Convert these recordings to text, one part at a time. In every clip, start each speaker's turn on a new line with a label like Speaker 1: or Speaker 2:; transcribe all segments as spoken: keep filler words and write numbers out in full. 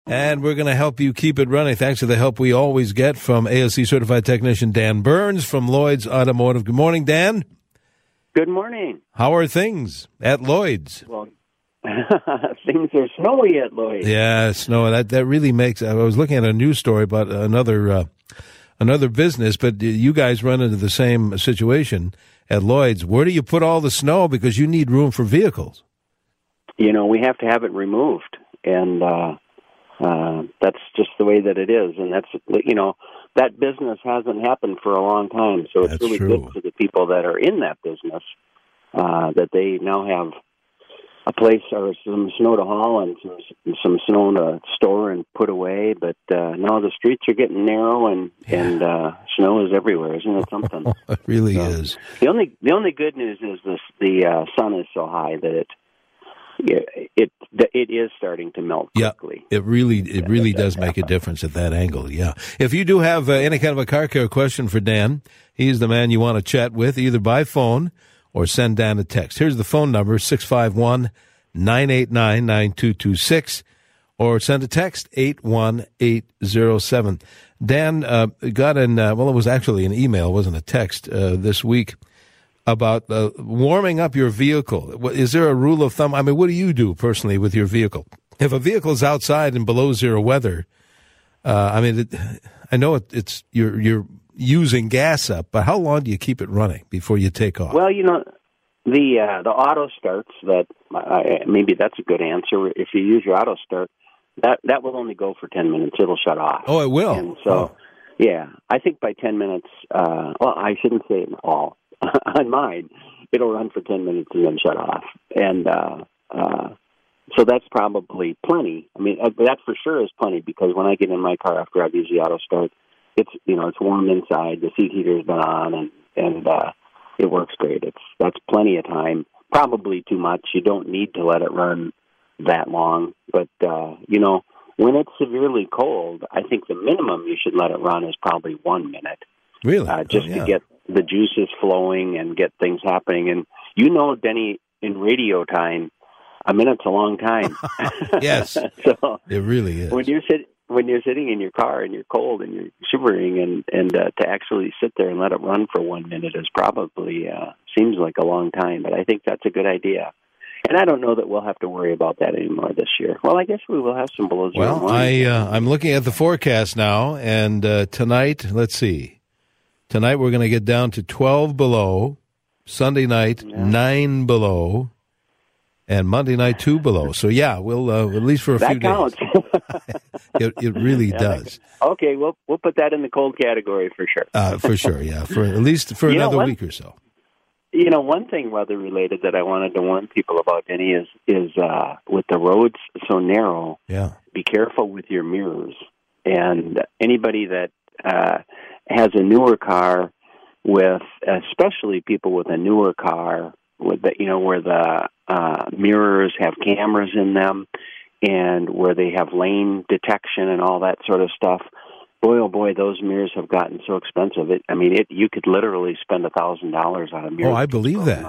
Speaker 1: And we're going to help you keep it running thanks to the help we always get from A S C certified technician Dan Burns from Lloyd's Automotive. Good morning, Dan.
Speaker 2: Good morning.
Speaker 1: How are things at Lloyd's?
Speaker 2: Well, things are snowy at Lloyd's.
Speaker 1: Yeah, snow. That that really makes. I was looking at a news story about another uh, another business, but you guys run into the same situation at Lloyd's. Where do you put all the snow? Because you need room for vehicles.
Speaker 2: You know, we have to have it removed, and uh, uh, that's just the way that it is. And that's, you know, that business hasn't happened for a long time, so it's
Speaker 1: That's
Speaker 2: really
Speaker 1: true.
Speaker 2: good for the people that are in that business uh, that they now have a place or some snow to haul and some, some snow to store and put away. But uh, now the streets are getting narrow, and
Speaker 1: Yeah.
Speaker 2: and uh, snow is everywhere. Isn't it something?
Speaker 1: It really
Speaker 2: So,
Speaker 1: is.
Speaker 2: The only the only good news is this: the uh, sun is so high that it it it, it is starting to melt
Speaker 1: Yeah,
Speaker 2: quickly.
Speaker 1: it really it really does make a difference at that angle. Yeah. If you do have uh, any kind of a car care question for Dan, he's the man you want to chat with, either by phone or send Dan a text. Here's the phone number, six five one, nine eight nine, nine two two six, or send a text, eight one eight zero seven. Dan uh, got an, uh, well, it was actually an email, it wasn't a text, uh, this week about uh, warming up your vehicle. Is there a rule of thumb? I mean, what do you do personally with your vehicle? If a vehicle's outside in below zero weather, uh, I mean, it, I know it, it's you're you're using gas up, but how long do you keep it running before you take off?
Speaker 2: Well, you know, the uh, the auto starts that uh, maybe that's a good answer. If you use your auto start, that that will only go for ten minutes. It'll shut off.
Speaker 1: Oh, it will.
Speaker 2: And so,
Speaker 1: Oh.
Speaker 2: yeah, I think by ten minutes. Uh, well, I shouldn't say it all. On mine, it'll run for ten minutes and then shut off, and uh, uh, so that's probably plenty. I mean, uh, that for sure is plenty, because when I get in my car after I've used the auto start, it's you know it's warm inside. The seat heater's been on, and and uh, it works great. It's that's plenty of time. Probably too much. You don't need to let it run that long, but uh, you know when it's severely cold, I think the minimum you should let it run is probably one minute.
Speaker 1: Really?
Speaker 2: Uh, just
Speaker 1: Oh, yeah.
Speaker 2: to get the juices flowing and get things happening. And you know, Denny, in radio time, a minute's a long time.
Speaker 1: Yes,
Speaker 2: so
Speaker 1: it really is.
Speaker 2: when you're sit when you're sitting in your car and you're cold and you're shivering, and and uh, to actually sit there and let it run for one minute is probably uh, seems like a long time. But I think that's a good idea. And I don't know that we'll have to worry about that anymore this year. Well, I guess we will have some below zero.
Speaker 1: Well, I uh, I'm looking at the forecast now, and uh, tonight, let's see. Tonight we're going to get down to twelve below. Sunday night,
Speaker 2: Yeah.
Speaker 1: nine below. And Monday night, two below. So, yeah, we'll, uh, at least for a
Speaker 2: that
Speaker 1: few
Speaker 2: counts.
Speaker 1: days. It, it really
Speaker 2: Yeah,
Speaker 1: does.
Speaker 2: Okay, we'll we'll put that in the cold category for sure.
Speaker 1: Uh, for sure, yeah. For at least for
Speaker 2: You know
Speaker 1: another
Speaker 2: what?
Speaker 1: week or so.
Speaker 2: You know, one thing weather related that I wanted to warn people about, Denny, is is uh, with the roads so narrow.
Speaker 1: Yeah.
Speaker 2: Be careful with your mirrors. And anybody that uh, has a newer car, with especially people with a newer car, with the, you know, where the uh, mirrors have cameras in them, and where they have lane detection and all that sort of stuff. Boy, oh boy, those mirrors have gotten so expensive. It, I mean, it you could literally spend a thousand dollars on a mirror.
Speaker 1: Oh, I believe that.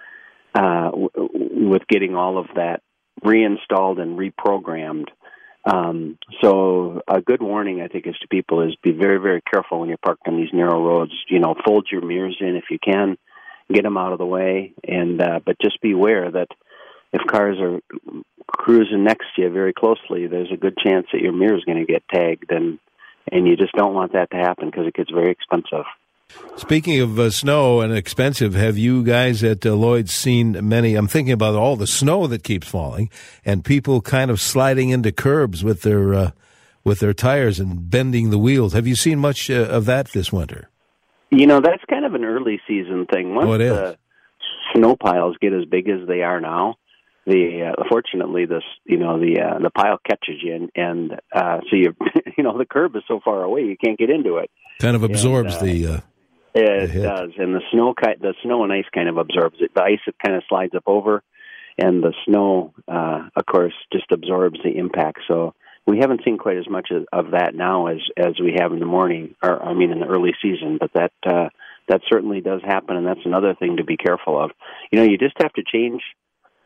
Speaker 2: Uh, w- w- with getting all of that reinstalled and reprogrammed. Um, so a good warning, I think, is to people is be very, very careful when you're parked on these narrow roads. You know, fold your mirrors in if you can, get them out of the way, and uh, but just be aware that if cars are cruising next to you very closely, there's a good chance that your mirror is going to get tagged, and and you just don't want that to happen because it gets very expensive.
Speaker 1: Speaking of uh, snow and expensive, have you guys at uh, Lloyd's seen many? I'm thinking about all the snow that keeps falling and people kind of sliding into curbs with their uh, with their tires and bending the wheels. Have you seen much uh, of that this winter?
Speaker 2: You know, that's kind of an early season thing. Once
Speaker 1: Oh, it is.
Speaker 2: the snow piles get as big as they are now, the uh, fortunately this you know the uh, the pile catches you, and, and uh, so you you know the curb is so far away you can't get into it.
Speaker 1: Kind of absorbs
Speaker 2: And, uh,
Speaker 1: the. Uh,
Speaker 2: It
Speaker 1: hit.
Speaker 2: does, and the snow ki- the snow and ice kind of absorbs it. The ice it kind of slides up over, and the snow, uh, of course, just absorbs the impact. So we haven't seen quite as much of, of that now as as we have in the morning, or I mean in the early season. But that uh, that certainly does happen, and that's another thing to be careful of. You know, you just have to change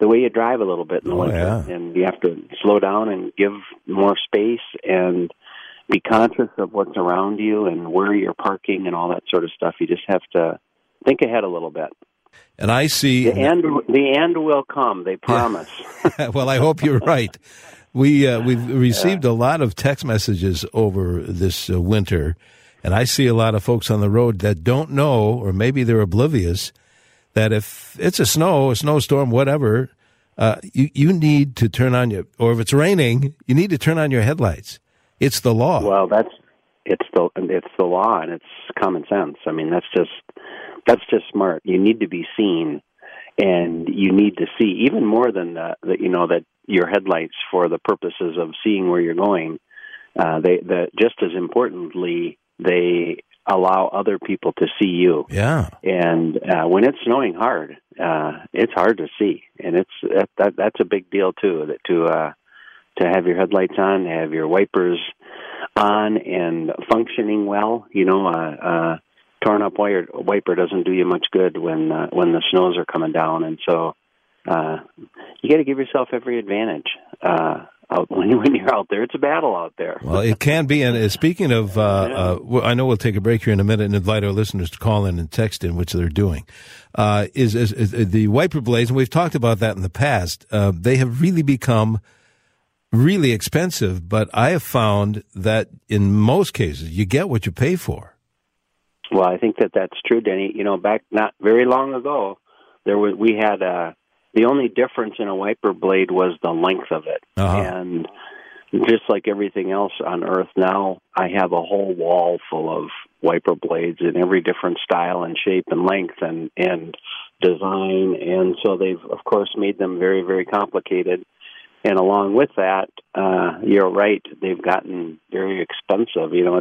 Speaker 2: the way you drive a little bit in the
Speaker 1: Oh,
Speaker 2: winter,
Speaker 1: yeah.
Speaker 2: and you have to slow down and give more space and be conscious of what's around you and where you're parking and all that sort of stuff. You just have to think ahead a little bit.
Speaker 1: And I see
Speaker 2: The end, the end will come. They promise.
Speaker 1: Yeah. Well, I hope you're right. We uh, we've received a lot of text messages over this uh, winter, and I see a lot of folks on the road that don't know, or maybe they're oblivious, that if it's a snow, a snowstorm, whatever, uh, you you need to turn on your, or if it's raining, you need to turn on your headlights. It's the law.
Speaker 2: Well, that's it's the it's the law, and it's common sense. I mean, that's just that's just smart. You need to be seen, and you need to see even more than the, the you know that your headlights for the purposes of seeing where you're going. Uh, they the just as importantly, they allow other people to see you.
Speaker 1: Yeah.
Speaker 2: And uh, when it's snowing hard, uh, it's hard to see, and it's that, that that's a big deal too. That to uh, to have your headlights on, have your wipers on and functioning well. You know, uh, uh, torn up wire, wiper doesn't do you much good when uh, when the snows are coming down, and so uh, you got to give yourself every advantage. Uh, Out when, when you're out there. It's a battle out there.
Speaker 1: Well, it can be. And uh, speaking of, uh,
Speaker 2: Yeah.
Speaker 1: uh, well, I know we'll take a break here in a minute and invite our listeners to call in and text in, which they're doing. Uh, is, is, is the wiper blades, and we've talked about that in the past. Uh, they have really become really expensive, but I have found that in most cases you get what you pay for.
Speaker 2: Well, I think that that's true, Denny. You know, back not very long ago, there was we had a. The only difference in a wiper blade was the length of it.
Speaker 1: Uh-huh.
Speaker 2: And just like everything else on Earth now, I have a whole wall full of wiper blades in every different style and shape and length and, and design. And so they've, of course, made them very, very complicated. And along with that, uh, you're right, they've gotten very expensive. You know,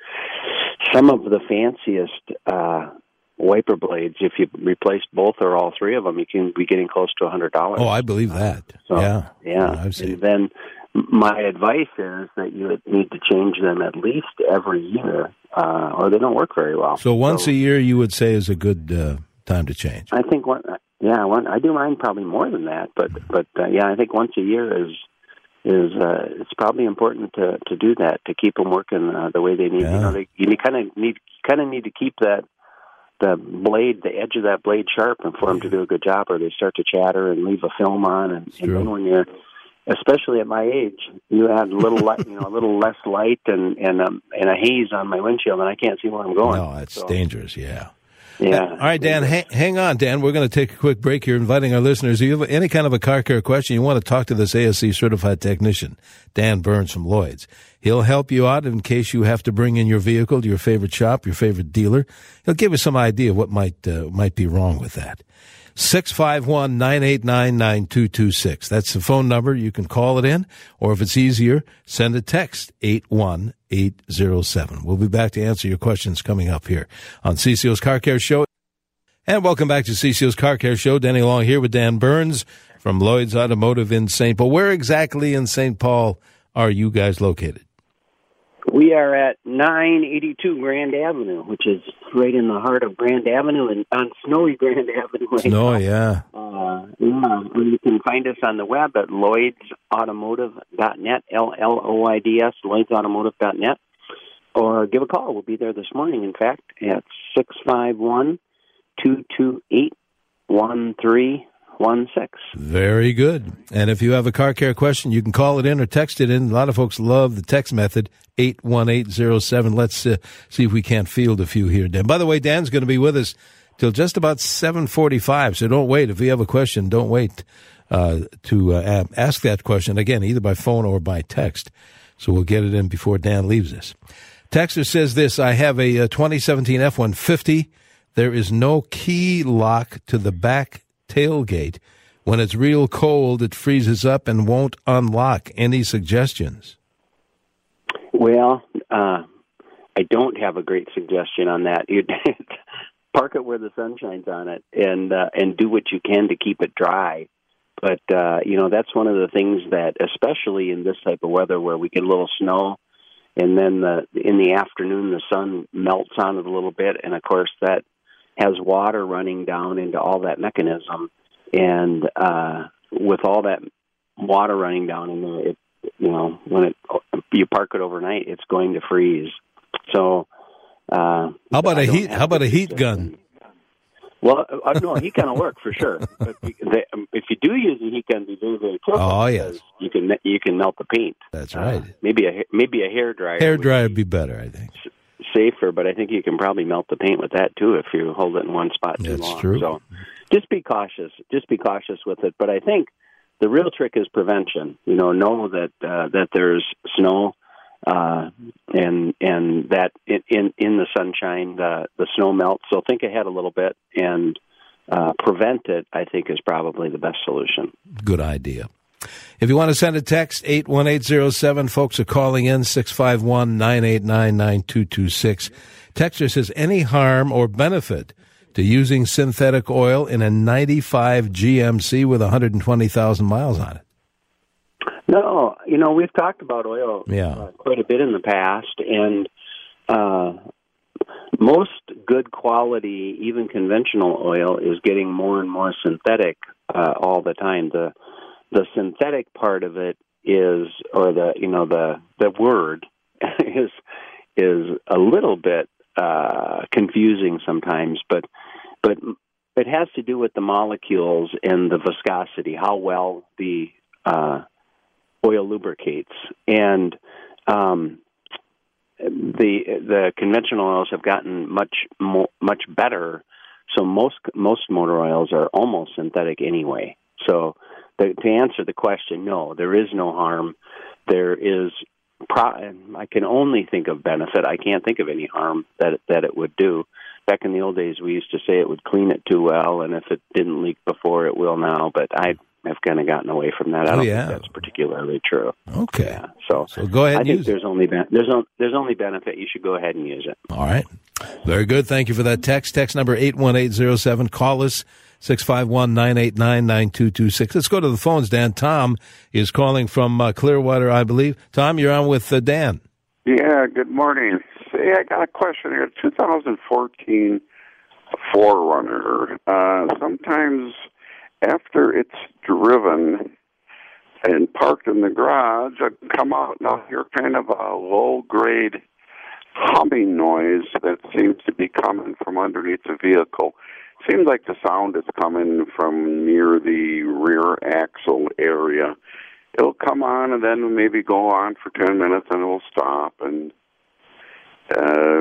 Speaker 2: it's some of the fanciest uh wiper blades, if you replaced both or all three of them, you can be getting close to a hundred dollars.
Speaker 1: Oh, I believe that.
Speaker 2: So,
Speaker 1: yeah,
Speaker 2: yeah.
Speaker 1: I've seen.
Speaker 2: And then my advice is that you need to change them at least every year, uh, or they don't work very well.
Speaker 1: So once so, a year, you would say is a good uh, time to change.
Speaker 2: I think one. Yeah, one. I do mine probably more than that, but but uh, yeah, I think once a year is. Is uh, it's probably important to, to do that, to keep them working uh, the way they need.
Speaker 1: Yeah.
Speaker 2: You know, they, you kind of need kind of need to keep that the blade, the edge of that blade sharp, and for them to do a good job, or they start to chatter and leave a film on. And, and then when you're, especially at my age, you add a little light, you know, a little less light and and um, and a haze on my windshield, and I can't see where I'm going.
Speaker 1: No, it's
Speaker 2: so,
Speaker 1: dangerous. Yeah.
Speaker 2: Yeah.
Speaker 1: All right, Dan, hang, hang on, Dan. We're going to take a quick break here, inviting our listeners. If you have any kind of a car care question, you want to talk to this A S C certified technician, Dan Burns from Lloyd's. He'll help you out in case you have to bring in your vehicle to your favorite shop, your favorite dealer. He'll give us some idea of what might uh, might be wrong with that. six five one, nine eight nine, nine two two six. That's the phone number. You can call it in, or if it's easier, send a text, eight one eight zero seven. We'll be back to answer your questions coming up here on C C O's Car Care Show. And welcome back to C C O's Car Care Show. Denny Long here with Dan Burns from Lloyd's Automotive in Saint Paul. Where exactly in Saint Paul are you guys located?
Speaker 2: We are at nine eighty-two Grand Avenue, which is right in the heart of Grand Avenue and on snowy Grand Avenue. Right
Speaker 1: Snow,
Speaker 2: now.
Speaker 1: yeah.
Speaker 2: Uh, yeah. And you can find us on the web at lloyds automotive dot net, L L O I D S, lloyds automotive dot net, or give a call. We'll be there this morning, in fact, at six five one, two two eight, one three one six.
Speaker 1: Very good. And if you have a car care question, you can call it in or text it in. A lot of folks love the text method, eight one eight zero seven. Let's uh, see if we can't field a few here, Dan. By the way, Dan's going to be with us till just about seven forty-five, so don't wait. If you have a question, don't wait uh, to uh, ask that question, again, either by phone or by text. So we'll get it in before Dan leaves us. Texter says this: I have a, a twenty seventeen F one fifty. There is no key lock to the back tailgate. When it's real cold, it freezes up and won't unlock. Any suggestions?
Speaker 2: Well, uh, I don't have a great suggestion on that. You'd park it where the sun shines on it, and uh, and do what you can to keep it dry. But uh, you know, that's one of the things that, especially in this type of weather where we get a little snow, and then the, in the afternoon the sun melts on it a little bit, and of course that has water running down into all that mechanism. And uh, with all that water running down in there, it, you know, when it you park it overnight, it's going to freeze. So, uh,
Speaker 1: how about a heat? How about a heat gun?
Speaker 2: Well, uh, no, a heat gun will work for sure. But they, um, if you do use a heat gun, be very, very careful.
Speaker 1: Oh yes,
Speaker 2: you can you can melt the paint.
Speaker 1: That's right.
Speaker 2: Uh, maybe a maybe a hair dryer.
Speaker 1: Hair dryer would be better, I think.
Speaker 2: Safer, but I think you can probably melt the paint with that too if you hold it in one spot too
Speaker 1: That's
Speaker 2: long.
Speaker 1: True.
Speaker 2: So, just be cautious. Just be cautious with it. But I think the real trick is prevention. You know, know that uh, that there's snow. Uh, and and that in, in in the sunshine, the the snow melts. So think ahead a little bit and uh, prevent it. I think is probably the best solution.
Speaker 1: Good idea. If you want to send a text, eight one eight zero seven. Folks are calling in six five one nine eight nine nine two two six. Texter says any harm or benefit to using synthetic oil in a ninety-five G M C with one hundred twenty thousand miles on it.
Speaker 2: No, you know, we've talked about oil
Speaker 1: yeah.
Speaker 2: uh, quite a bit in the past, and uh, most good quality, even conventional oil, is getting more and more synthetic uh, all the time. The the synthetic part of it is, or the you know the the word is is a little bit uh, confusing sometimes, but but it has to do with the molecules and the viscosity, how well the uh, oil lubricates, and um, the the conventional oils have gotten much more, much better. So most most motor oils are almost synthetic anyway. So the, to answer the question, no, there is no harm. There is. Pro- I can only think of benefit. I can't think of any harm that that it would do. Back in the old days, we used to say it would clean it too well, and if it didn't leak before, it will now. But I have kind of gotten away from that. I don't
Speaker 1: oh, yeah.
Speaker 2: think that's particularly true.
Speaker 1: Okay.
Speaker 2: Yeah. So,
Speaker 1: so go ahead
Speaker 2: I
Speaker 1: and
Speaker 2: think
Speaker 1: use
Speaker 2: there's
Speaker 1: it.
Speaker 2: only ben- there's on- there's only benefit. You should go ahead and use it.
Speaker 1: All right. Very good. Thank you for that text. Text number eight one eight zero seven. Call us six five one nine eight nine nine two two six. Let's go to the phones, Dan. Tom is calling from uh, Clearwater, I believe. Tom, you're on with uh, Dan.
Speaker 3: Yeah, good morning. Say, I got a question here. twenty fourteen four runner. Uh, sometimes after it's driven and parked in the garage, I come out and I'll hear kind of a low-grade humming noise that seems to be coming from underneath the vehicle. Seems like the sound is coming from near the rear axle area. It'll come on and then maybe go on for ten minutes and it'll stop. And uh,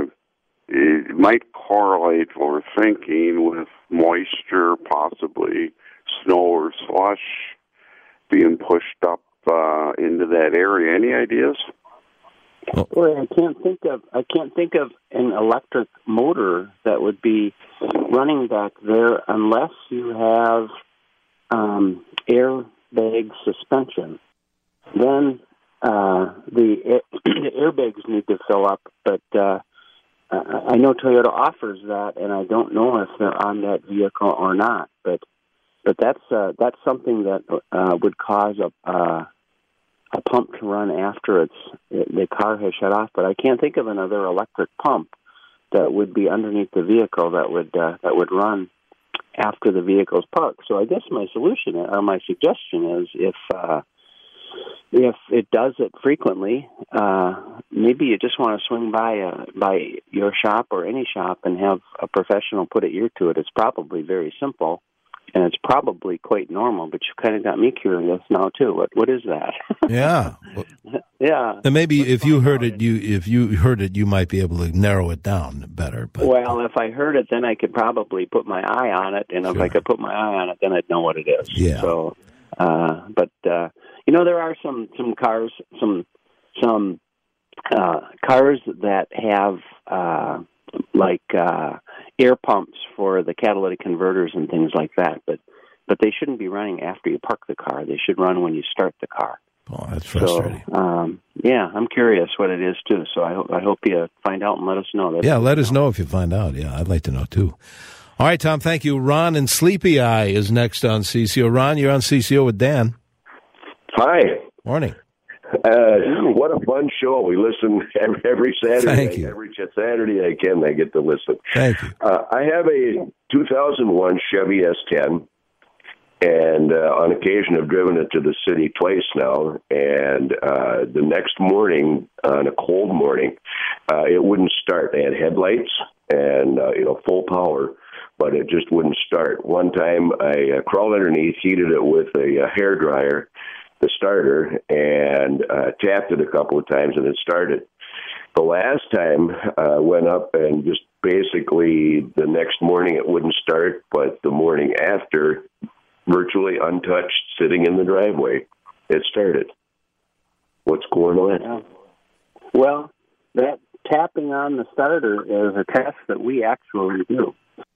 Speaker 3: it might correlate, we're thinking, with moisture, possibly snow or slush being pushed up uh, into that area. Any ideas?
Speaker 2: Boy, I can't think of I can't think of an electric motor that would be running back there unless you have um, airbag suspension. Then uh, the, air, the airbags need to fill up, but uh, I know Toyota offers that, and I don't know if they're on that vehicle or not. But but that's uh, that's something that uh, would cause a uh, a pump to run after it's it, the car has shut off. But I can't think of another electric pump that would be underneath the vehicle that would uh, that would run after the vehicle's parked. So I guess my solution or my suggestion is if uh, if it does it frequently, uh, maybe you just want to swing by uh, by your shop or any shop and have a professional put an ear to it. It's probably very simple, and it's probably quite normal. But you kind of got me curious now too. What what is that?
Speaker 1: Yeah,
Speaker 2: yeah.
Speaker 1: And maybe if you heard it, you if you heard it, you might be able to narrow it down better. But,
Speaker 2: well, if I heard it, then I could probably put my eye on it, and if
Speaker 1: sure.
Speaker 2: I could put my eye on it, then I'd know what it is.
Speaker 1: Yeah.
Speaker 2: So, uh, but uh, you know, there are some some cars, some some uh, cars that have uh, like uh, air pumps for the catalytic converters and things like that. But but they shouldn't be running after you park the car. They should run when you start the car.
Speaker 1: Oh, that's frustrating.
Speaker 2: So, um, yeah, I'm curious what it is too. So I, ho- I hope you find out and let us know. That's
Speaker 1: yeah, let us know if you find out. Yeah, I'd like to know too. All right, Tom, thank you. Ron in Sleepy Eye is next on C C O. Ron, you're on C C O with Dan.
Speaker 4: Hi.
Speaker 1: Morning.
Speaker 4: Uh, what a fun show. We listen every, every Saturday.
Speaker 1: Thank you.
Speaker 4: Every Saturday I can, I get to listen.
Speaker 1: Thank you.
Speaker 4: Uh, I have a two thousand one Chevy S ten, And uh, on occasion, I've driven it to the city twice now. And uh, the next morning, on a cold morning, uh, it wouldn't start. They had headlights and uh, you know full power, but it just wouldn't start. One time, I uh, crawled underneath, heated it with a, a hair dryer, the starter, and uh, tapped it a couple of times, and it started. The last time I uh, went up and just basically the next morning it wouldn't start, but the morning after, virtually untouched, sitting in the driveway, it started. What's going on?
Speaker 2: Yeah. Well, that tapping on the starter is a test that we actually do.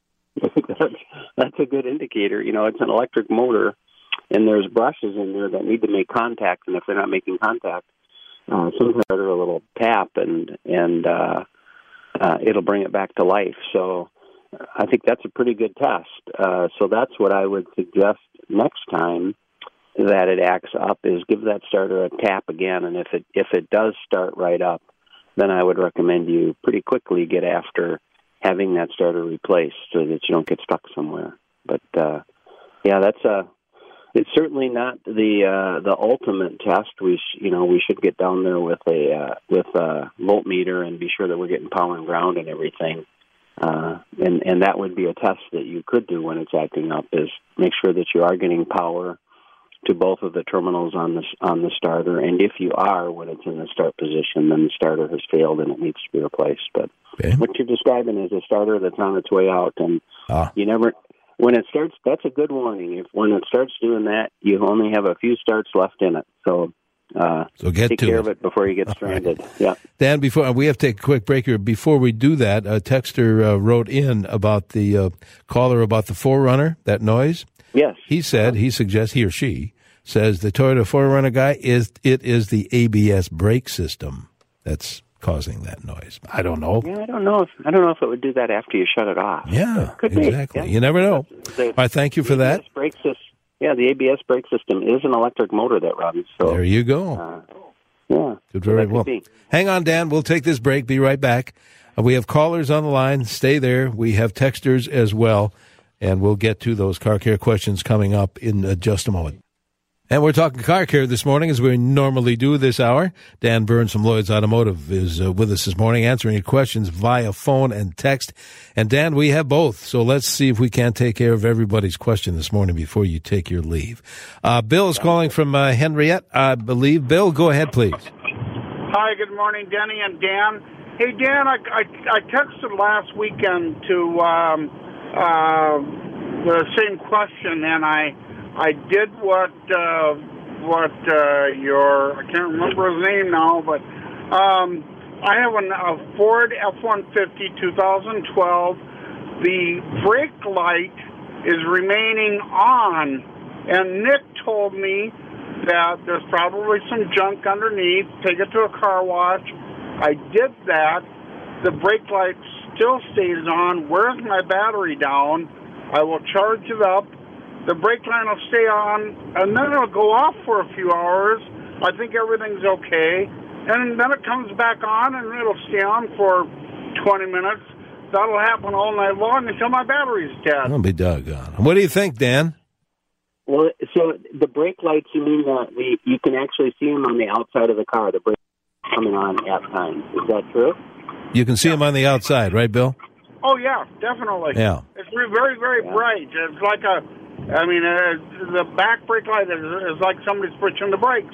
Speaker 2: that's, that's a good indicator. You know, it's an electric motor, and there's brushes in there that need to make contact, and if they're not making contact, uh, sometimes they're a little tap, and and uh, uh, it'll bring it back to life. So I think that's a pretty good test. Uh, so that's what I would suggest next time that it acts up is give that starter a tap again, and if it if it does start right up, then I would recommend you pretty quickly get after having that starter replaced so that you don't get stuck somewhere. But uh, yeah, that's a it's certainly not the uh, the ultimate test. We sh- you know we should get down there with a uh, with a voltmeter and be sure that we're getting power and ground and everything. Uh, and and that would be a test that you could do when it's acting up is make sure that you are getting power to both of the terminals on the on the starter, and if you are, when it's in the start position, then the starter has failed and it needs to be replaced. But
Speaker 1: okay.
Speaker 2: What you're describing is a starter that's on its way out, and
Speaker 1: ah.
Speaker 2: you never. When it starts, that's a good warning. If when it starts doing that, you only have a few starts left in it. So, uh,
Speaker 1: so get
Speaker 2: take
Speaker 1: to
Speaker 2: care
Speaker 1: it.
Speaker 2: of it before you get stranded.
Speaker 1: Right.
Speaker 2: Yeah.
Speaker 1: Dan, before we have to take a quick break here. Before we do that, a texter uh, wrote in about the uh, caller about the four runner, that noise.
Speaker 2: Yes.
Speaker 1: He said he suggests he or she says the Toyota four runner guy is it is the A B S brake system that's causing that noise. I don't know.
Speaker 2: Yeah, I don't know if I don't know if it would do that after you shut it off.
Speaker 1: Yeah,
Speaker 2: could
Speaker 1: exactly.
Speaker 2: Be. Yeah.
Speaker 1: You never know.
Speaker 2: The,
Speaker 1: All right, thank you for that.
Speaker 2: A B S brake system, yeah, the A B S brake system is an electric motor that runs. So
Speaker 1: there you go.
Speaker 2: Uh, yeah,
Speaker 1: Good, very
Speaker 2: so
Speaker 1: well. Hang on, Dan. We'll take this break. Be right back. Uh, we have callers on the line. Stay there. We have texters as well, and we'll get to those car care questions coming up in uh, just a moment. And we're talking car care this morning, as we normally do this hour. Dan Burns from Lloyd's Automotive is uh, with us this morning, answering your questions via phone and text. And Dan, we have both, so let's see if we can take care of everybody's question this morning before you take your leave. Uh, Bill is calling from uh, Henriette, I believe. Bill, go ahead, please.
Speaker 5: Hi, good morning, Denny and Dan. Hey, Dan, I, I, I texted last weekend to um, uh, the same question, and I I did what uh, what uh, your I can't remember his name now, but um, I have an, a Ford F one fifty twenty twelve. The brake light is remaining on, and Nick told me that there's probably some junk underneath. Take it to a car wash. I did that. The brake light still stays on. Where's my battery down? I will charge it up. The brake line will stay on, and then it'll go off for a few hours. I think everything's okay. And then it comes back on, and it'll stay on for twenty minutes. That'll happen all night long until my battery's dead.
Speaker 1: I'll be doggone. What do you think, Dan?
Speaker 2: Well, so the brake lights, you mean uh, the, you can actually see them on the outside of the car, the brake coming on at times. Is that true?
Speaker 1: You can see them on the outside, right, Bill?
Speaker 5: Oh, yeah, definitely.
Speaker 1: Yeah.
Speaker 5: It's very, very
Speaker 2: Yeah.
Speaker 5: bright. It's like a, I mean, uh, the back brake light is, is like somebody's pushing the brakes.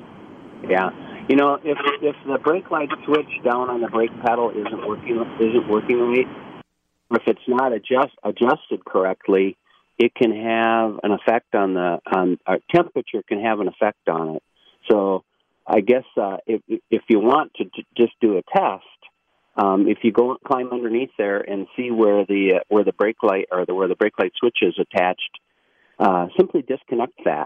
Speaker 2: Yeah. You know, if if the brake light switch down on the brake pedal isn't working isn't working right, or if it's not adjust adjusted correctly, it can have an effect on the on uh, temperature can have an effect on it. So, I guess uh, if if you want to t- just do a test, um, if you go climb underneath there and see where the uh, where the brake light or the, where the brake light switch is attached, uh, simply disconnect that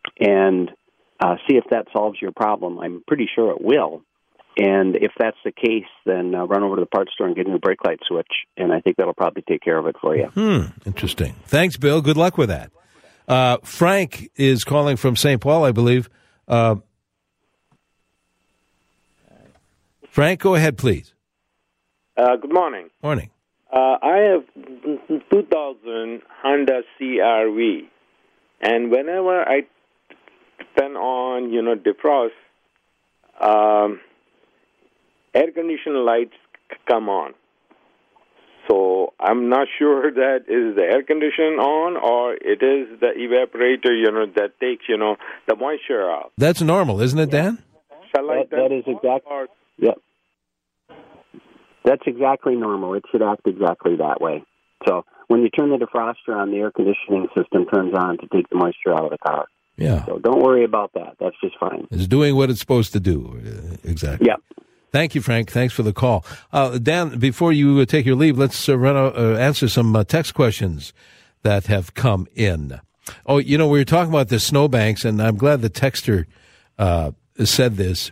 Speaker 2: and uh, see if that solves your problem. I'm pretty sure it will. And if that's the case, then uh, run over to the parts store and get a new brake light switch, and I think that'll probably take care of it for you.
Speaker 1: Hmm, interesting. Thanks, Bill. Good luck with that. Uh, Frank is calling from Saint Paul, I believe. Uh, Frank, go ahead, please.
Speaker 6: Uh, good morning.
Speaker 1: Morning.
Speaker 6: Uh, I have two thousand Honda C R V, And whenever I turn on, you know, defrost, um, air conditioning lights come on. So I'm not sure that is the air conditioner on or it is the evaporator, you know, that takes, you know, the moisture out.
Speaker 1: That's normal, isn't it, Dan?
Speaker 6: Shall I
Speaker 2: That, that is exactly. Yep. That's exactly normal. It should act exactly that way. So when you turn the defroster on, the air conditioning system turns on to take the moisture out of the car.
Speaker 1: Yeah.
Speaker 2: So don't worry about that. That's just fine.
Speaker 1: It's doing what it's supposed to do. Uh, exactly.
Speaker 2: Yep.
Speaker 1: Thank you, Frank. Thanks for the call. Uh, Dan, before you uh, take your leave, let's uh, run a, uh, answer some uh, text questions that have come in. Oh, you know, we were talking about the snowbanks, and I'm glad the texter uh, said this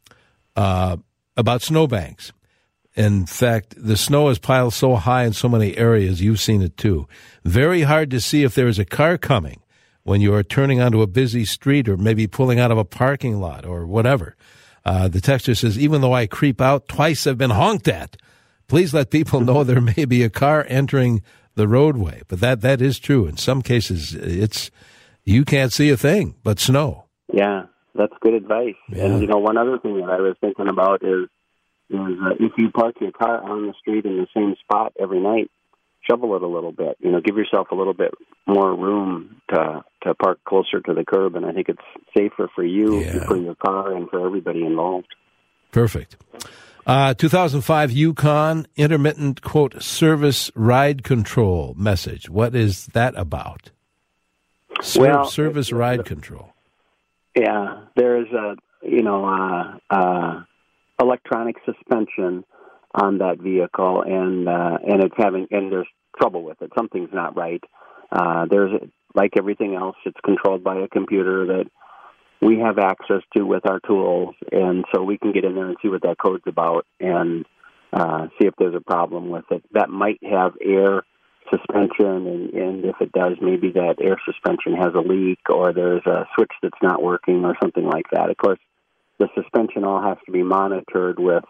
Speaker 1: uh, about snowbanks. In fact, the snow is piled so high in so many areas, you've seen it too. Very hard to see if there is a car coming when you are turning onto a busy street or maybe pulling out of a parking lot or whatever. Uh, the texter says, even though I creep out, twice I've been honked at. Please let people know there may be a car entering the roadway. But that, that is true. In some cases, it's you can't see a thing but snow.
Speaker 2: Yeah, that's good advice.
Speaker 1: Yeah.
Speaker 2: And, you know, one other thing that I was thinking about is, is uh, if you park your car on the street in the same spot every night, shovel it a little bit. You know, give yourself a little bit more room to to park closer to the curb, and I think it's safer for you,
Speaker 1: Yeah.
Speaker 2: for your car, and for everybody involved.
Speaker 1: Perfect. Uh, two thousand five Yukon intermittent, quote, service ride control message. What is that about? Ser-
Speaker 2: Well,
Speaker 1: service
Speaker 2: it-
Speaker 1: ride
Speaker 2: it-
Speaker 1: control.
Speaker 2: Yeah, there's a, you know, uh, uh, electronic suspension on that vehicle, and uh, and it's having, and there's trouble with it. Something's not right. Uh, there's, like everything else, it's controlled by a computer that we have access to with our tools, and so we can get in there and see what that code's about and uh, see if there's a problem with it. That might have air suspension, and, and if it does, maybe that air suspension has a leak or there's a switch that's not working or something like that. Of course, the suspension all has to be monitored with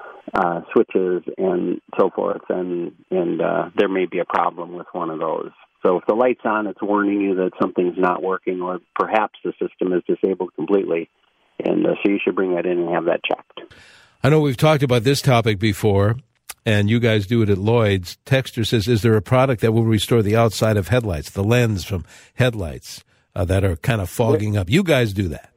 Speaker 2: uh, switches and so forth, and, and uh, there may be a problem with one of those. So if the light's on, it's warning you that something's not working, or perhaps the system is disabled completely, and uh, so you should bring that in and have that checked.
Speaker 1: I know we've talked about this topic before, and you guys do it at Lloyd's. Texter says, is there a product that will restore the outside of headlights, the lens from headlights uh, that are kind of fogging up? You guys do that.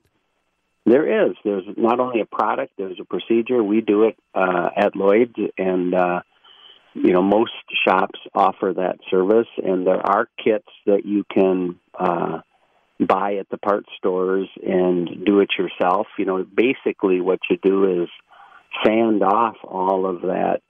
Speaker 2: There is. There's not only a product, there's a procedure. We do it uh, at Lloyd's, and uh, you know, most shops offer that service, and there are kits that you can uh, buy at the parts stores and do it yourself. You know, basically what you do is sand off all of that,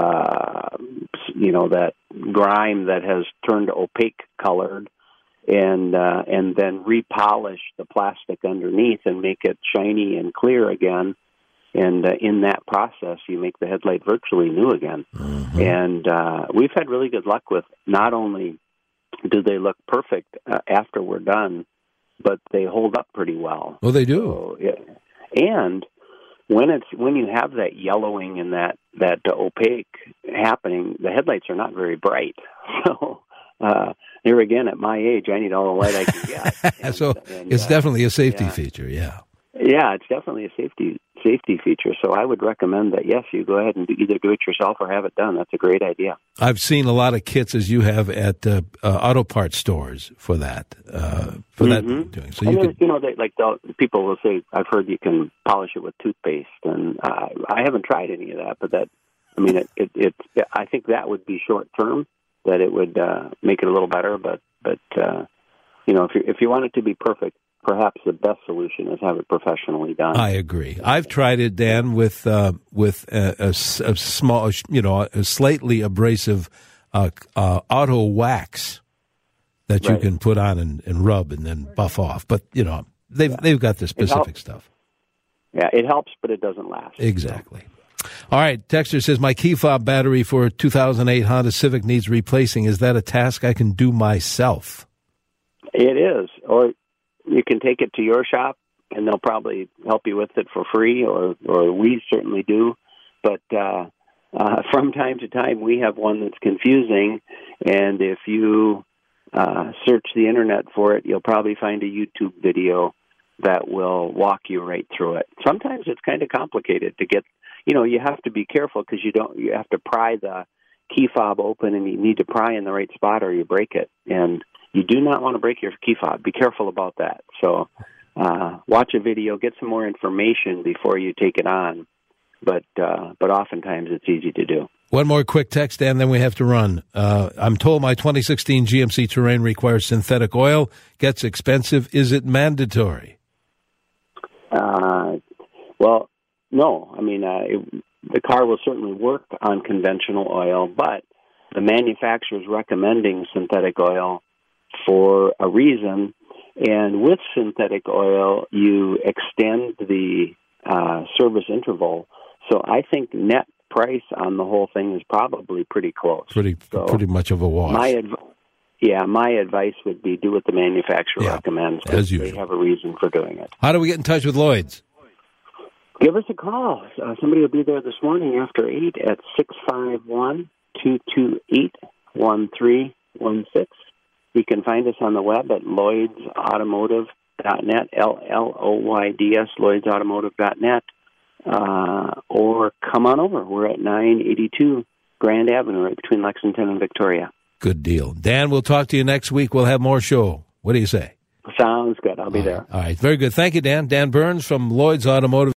Speaker 2: uh, you know, that grime that has turned opaque colored, and uh, and then repolish the plastic underneath and make it shiny and clear again. And uh, in that process, you make the headlight virtually new again. Mm-hmm. And uh, we've had really good luck with not only do they look perfect uh, after we're done, but they hold up pretty well.
Speaker 1: Well, they do.
Speaker 2: So, yeah. And when it's when you have that yellowing and that that uh, opaque happening, the headlights are not very bright. So uh, here again, at my age, I need all the light I can get. And,
Speaker 1: so
Speaker 2: and,
Speaker 1: it's
Speaker 2: uh,
Speaker 1: definitely a safety
Speaker 2: yeah.
Speaker 1: feature. Yeah.
Speaker 2: Yeah, it's definitely a safety safety feature. So I would recommend that, yes, you go ahead and do, either do it yourself or have it done. That's a great idea.
Speaker 1: I've seen a lot of kits, as you have, at uh, uh, auto parts stores for that. Uh, for
Speaker 2: mm-hmm.
Speaker 1: that doing. So
Speaker 2: and
Speaker 1: you
Speaker 2: then,
Speaker 1: could,
Speaker 2: you know, they, like the, people will say, I've heard you can polish it with toothpaste, and uh, I haven't tried any of that. But that, I mean, it, it, it I think that would be short term. That it would uh, make it a little better. But but uh, you know, if you if you want it to be perfect, perhaps the best solution is have it professionally done.
Speaker 1: I agree. I've tried it, Dan, with uh, with a, a, a small, you know, a slightly abrasive uh, uh, auto wax that you
Speaker 2: right.
Speaker 1: can put on and, and rub and then buff off. But you know, they've yeah. they've got the specific stuff.
Speaker 2: Yeah, it helps, but it doesn't last.
Speaker 1: Exactly. All right, Texter says, my key fob battery for two thousand eight Honda Civic needs replacing. Is that a task I can do myself?
Speaker 2: It is, or you can take it to your shop, and they'll probably help you with it for free, or, or we certainly do. But uh, uh, from time to time, we have one that's confusing, and if you uh, search the internet for it, you'll probably find a YouTube video that will walk you right through it. Sometimes it's kind of complicated to get, you know, you have to be careful because you don't, you have to pry the key fob open, and you need to pry in the right spot or you break it. And you do not want to break your key fob. Be careful about that. So uh, watch a video, get some more information before you take it on. But uh, but oftentimes it's easy to do.
Speaker 1: One more quick text, and then we have to run. Uh, I'm told my twenty sixteen G M C Terrain requires synthetic oil. Gets expensive. Is it mandatory?
Speaker 2: Uh, well, no. I mean, uh, it, the car will certainly work on conventional oil, but the manufacturer is recommending synthetic oil for a reason. And with synthetic oil, you extend the uh, service interval. So I think net price on the whole thing is probably pretty close.
Speaker 1: Pretty, so pretty much of a wash.
Speaker 2: My adv- yeah, my advice would be do what the manufacturer
Speaker 1: yeah,
Speaker 2: recommends.
Speaker 1: As
Speaker 2: usual. They have a reason for doing it.
Speaker 1: How do we get in touch with Lloyd's?
Speaker 2: Give us a call. Uh, somebody will be there this morning after eight at six five one, two two eight, one three one six. You can find us on the web at lloyds automotive dot net, L L O Y D S, lloyds automotive dot net. Uh, or come on over. We're at nine eighty-two Grand Avenue, right between Lexington and Victoria.
Speaker 1: Good deal. Dan, we'll talk to you next week. We'll have more show. What do you say?
Speaker 2: Sounds good. I'll be
Speaker 1: All
Speaker 2: there.
Speaker 1: Right. All right. Very good. Thank you, Dan. Dan Burns from Lloyd's Automotive.